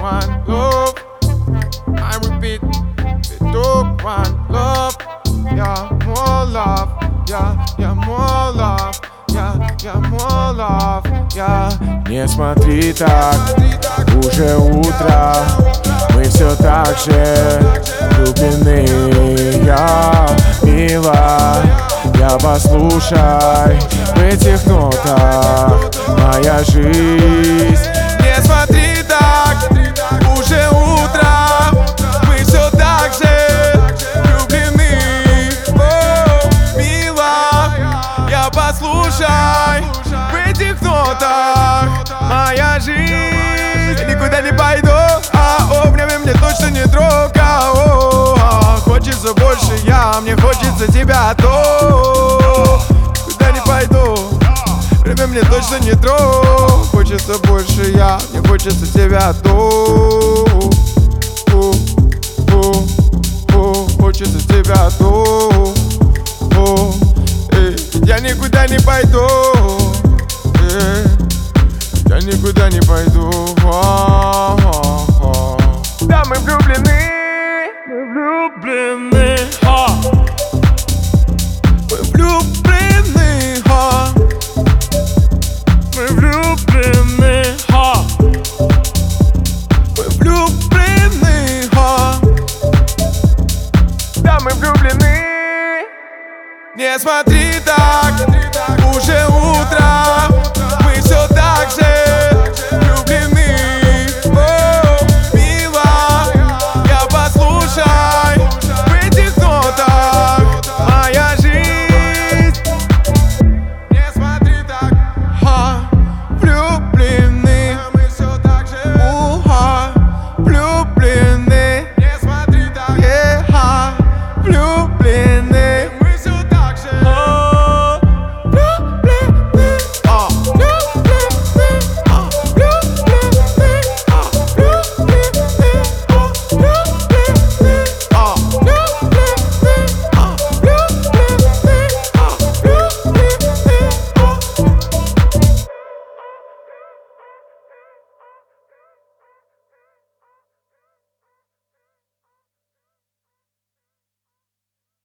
one love. I repeat, we took one love. Yeah, more love. Yeah, more love. Yeah, more love. Yeah. Не смотри так, уже утро. Мы все так же влюблены. Я мила, я послушай в этих нотах моя жизнь. Не смотри так, уже утро. Мы все так же влюблены. О, мила, я послушай в этих нотах моя жизнь. Я никуда не пойду, обнями мне точно не трогай. Хочется больше мне хочется тебя, куда не пойду, время мне точно не трогай. Хочется больше мне хочется тебя, хочется тебя, я никуда не пойду, я никуда не пойду. Да, мы влюблены.